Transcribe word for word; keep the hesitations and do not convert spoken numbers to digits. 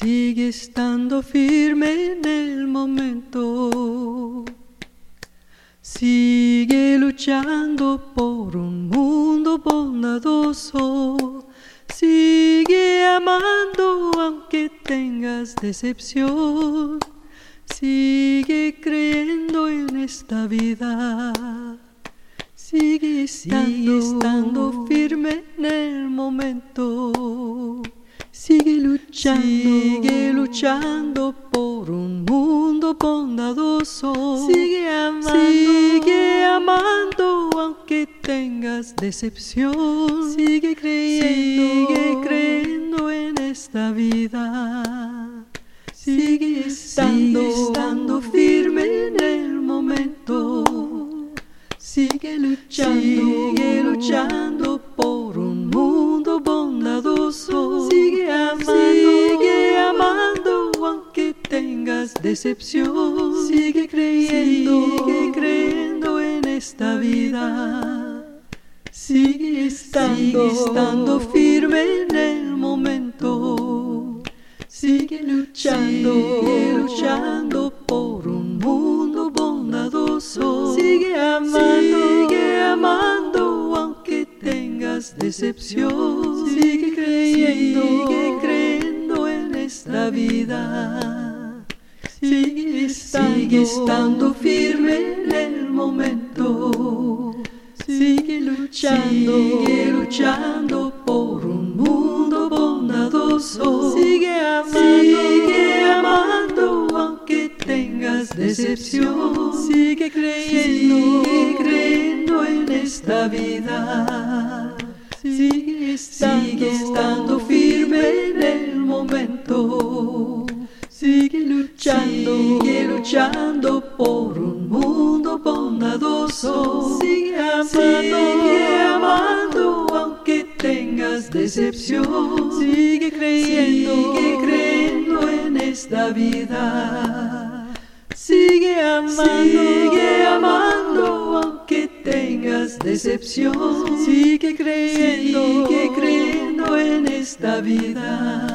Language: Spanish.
Sigue estando firme en el momento. Sigue luchando por un mundo bondadoso. Sigue amando aunque tengas decepción. Sigue creyendo en esta vida. Sigue estando, Sigue estando firme en el momento. Sigue luchando, sigue luchando por un mundo bondadoso. Sigue amando, sigue amando aunque tengas decepción. Sigue creyendo, sigue creyendo en esta vida. Sigue estando, sigue estando firme en el momento. Sigue luchando, sigue luchando por un mundo bondadoso. Sigue amando, sigue amando aunque tengas decepción. Sigue creyendo, sigue creyendo en esta vida. Sigue estando, sigue estando firme en el momento. Sigue luchando, sigue luchando por un mundo bondadoso. Sigue amando, sigue amando aunque tengas decepción. Sigue creyendo, sigue creyendo en esta vida. Sigue estando, sigue estando firme en el momento. Sigue luchando, sigue luchando por un mundo bondadoso. Sigue amando, sigue amando aunque tengas decepción. Sigue creyendo, sigue creyendo en esta vida. Sigue estando, sigue estando firme en el momento. Sigue luchando, sigue luchando por un mundo bondadoso. Sigue amando, sigue amando aunque tengas decepción. Sigue creyendo, sigue creyendo en esta vida. Sigue amando, sigue amando aunque tengas decepción. Sigue creyendo, sigue creyendo en esta vida.